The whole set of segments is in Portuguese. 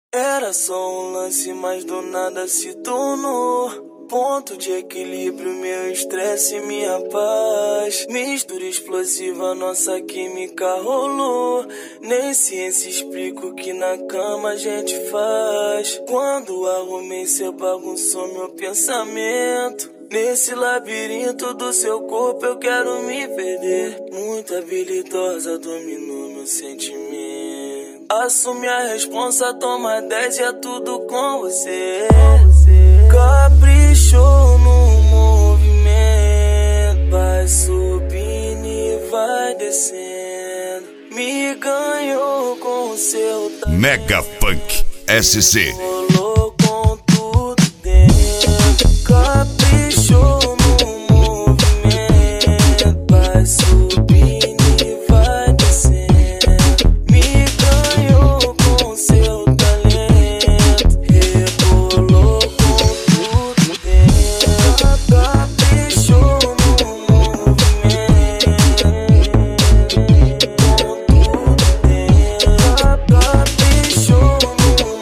Era só um lance, mas do nada se tornou ponto de equilíbrio, meu estresse e minha paz. Mistura explosiva, nossa química rolou. Nem ciência explica o que na cama a gente faz. Quando arrumei, cê bagunçou meu pensamento. Nesse labirinto do seu corpo eu quero me perder. Muito habilidosa, dominou meu sentimento. Assume a responsa, toma 10 e é tudo com você. Caprichou no movimento, vai subindo e vai descendo. Me ganhou com o seu talento. Mega Funk SC. Rolou com tudo dentro. Caprichou no movimento, vai subindo e vai descendo. Me ganhou com o seu talento. Rebolou com tudo dentro. Caprichou no movimento, com tudo dentro. Caprichou no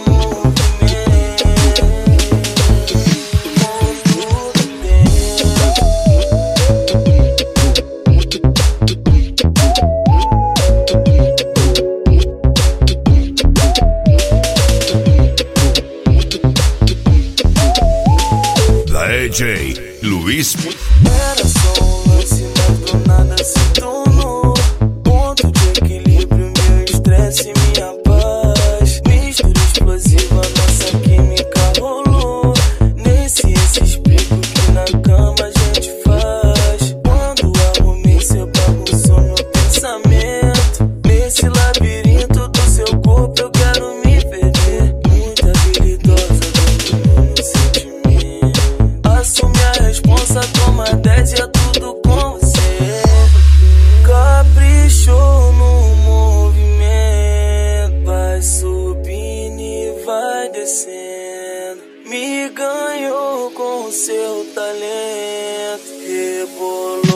DJ Luiz. Era só um lance, mas do nada se tornou ponto de equilíbrio, meu estresse e minha paz. Mistura explosiva, nossa química rolou. Nem ciência explica o que na cama a gente faz. Quando arrumei, cê bagunçou meu pensamento. Nesse labirinto do seu corpo eu quero me perder. Muito habilidosa, dominou meu sentimento. Assume a responsa, toma 10 e é tudo com você. Caprichou no movimento, vai subindo e vai descendo. Me ganhou com o seu talento. Rebolou